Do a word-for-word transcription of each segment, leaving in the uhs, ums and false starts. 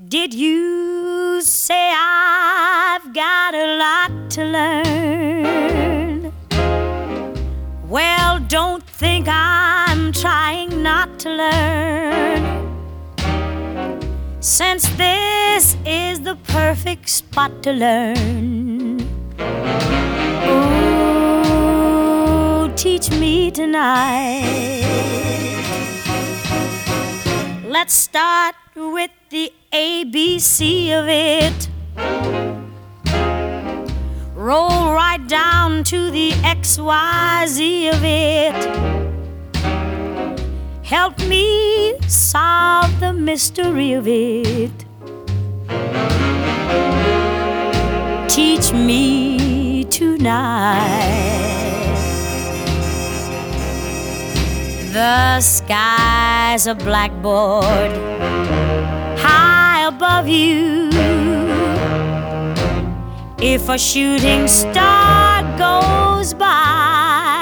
Did you say I've got a lot to learn? Well, don't think I'm trying not to learn, since this is the perfect spot to learn. Oh, teach me tonight. Let's start with the A B C of it. Roll right down to the X Y Z of it. Help me solve the mystery of it. Teach me tonight. The sky's a blackboard high above you. If a shooting star goes by,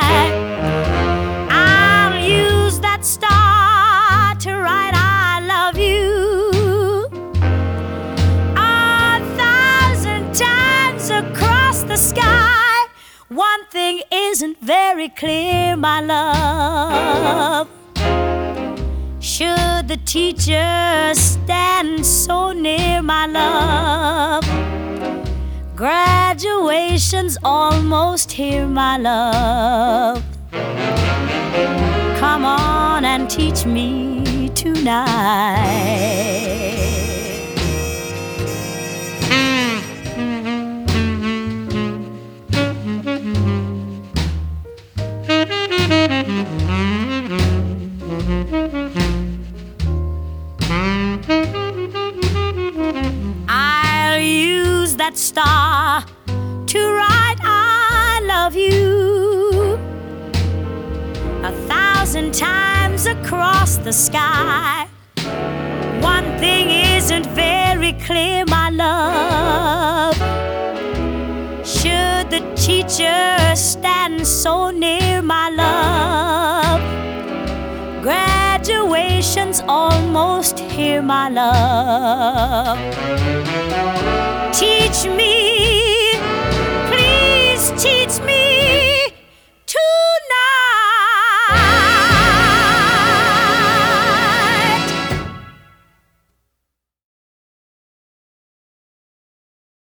I'll use that star to write I love you a thousand times across the sky. One thing isn't very clear, my love. Should the teacher stand so near, my love? Graduation's almost here, my love. Come on and teach me tonight. I'll use that star to write I love you a thousand times across the sky. One thing isn't very clear, my love. Should the teacher stand so near, my love? Graduation's almost here, my love. Teach me